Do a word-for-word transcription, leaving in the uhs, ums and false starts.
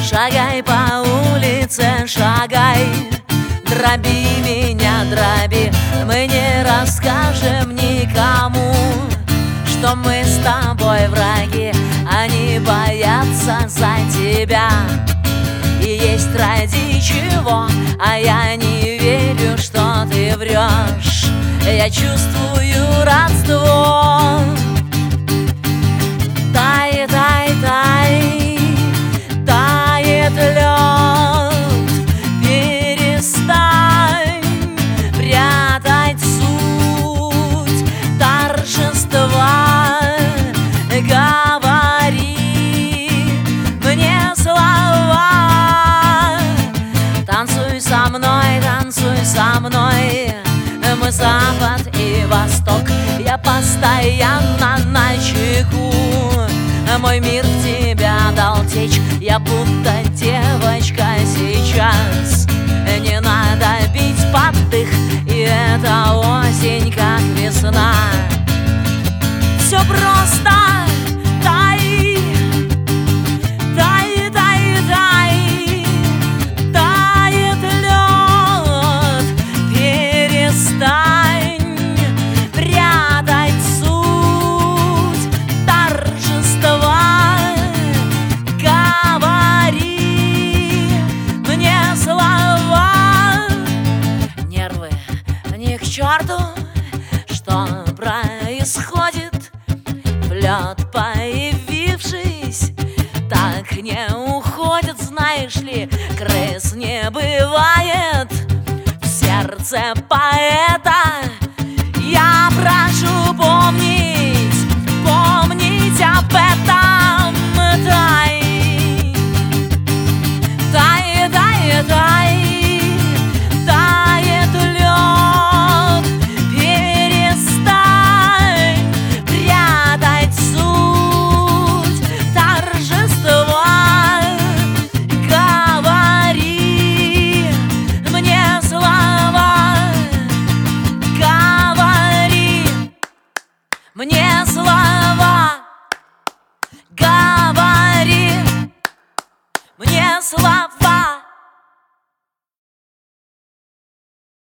Шагай по улице, шагай, дроби меня, дроби. Мы не расскажем никому, что мы с тобой враги. Они боятся за тебя, и есть ради чего. А я не верю, что ты врешь. Я чувствую родство. Тай, тай, тай, тает лед. Перестань прятать суть торжества. Говори мне слова. Танцуй со мной, танцуй со мной. Мы запад и восток, я постоянно на чеку. Мой мир в тебя дал течь, я будто девочка сейчас. Не надо бить под дых, и это осень, как весна. Все просто. Тай, тай, тай, тай, тает лед. Перестань прятать суть торжества. Говори мне слова. Нервы не к черту, что происходит. В лед появившись, так не уходит, знаешь ли, крыс не бывает. В сердце поэта я прошу помнить, помнить об этом. Тай, тай, тай, тай, тает лед. Перестань прятать суть торжества. Говори мне слова. Говори мне слова. Говори мне слова.